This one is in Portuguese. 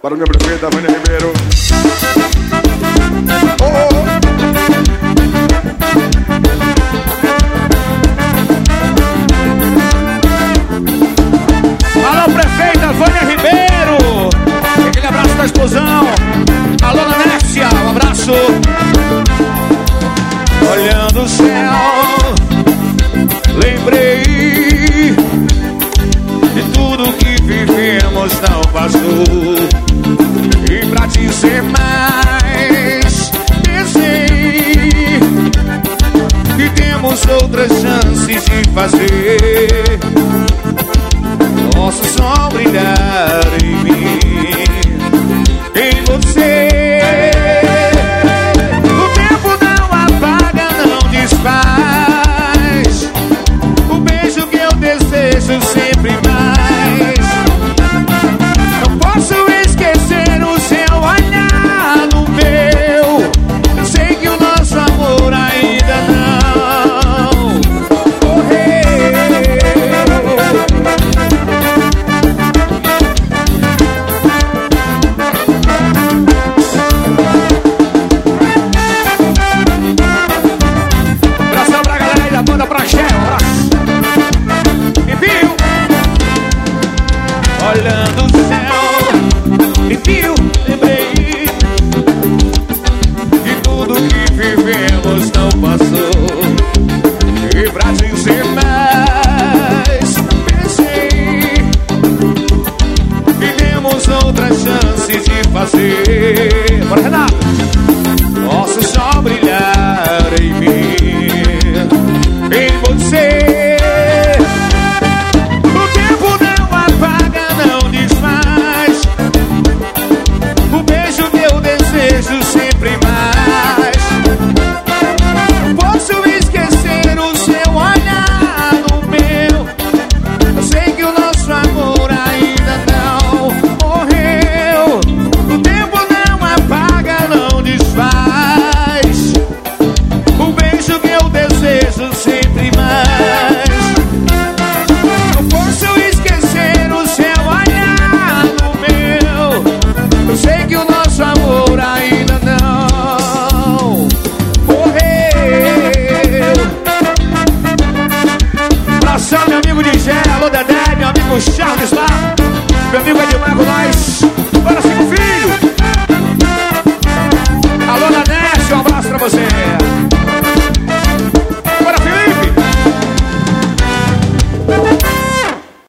Para o meu prefeito, Vânia Ribeiro. Alô, prefeita Vânia Ribeiro. Aquele abraço da explosão. Alô, Nanécia, um abraço. Olhando o céu, lembrei de tudo que vivemos, não passou. E pra dizer mais, pensei que temos outras chances de fazer nosso sol brilhar em mim, em você. O tempo não apaga, não desfaz o beijo que eu desejo sempre mais. Não posso esquecer o seu olhar no meu. Eu sei que o nosso amor ainda não morreu. Abração pra galera aí da banda Praxé, um abraço. Envio. Olhando o céu, envio, lembrei de tudo que vivemos, não passou. E pra dizer mais, pensei que temos outras chances de fazer. Bora, Renato! Nosso sol brilhar em mim, em você. O tempo não apaga, não desfaz o beijo que eu desejo sempre mais. Posso esquecer o seu olhar no meu. Eu sei que o nosso amor ainda não morreu. O tempo não apaga, não desfaz o beijo que eu desejo sempre mais. Não posso esquecer o seu olhar no meu. Eu sei que o nosso amor ainda não morreu. Abração, meu amigo Digé, alô Dedé, meu amigo Charles lá, meu amigo Edmar,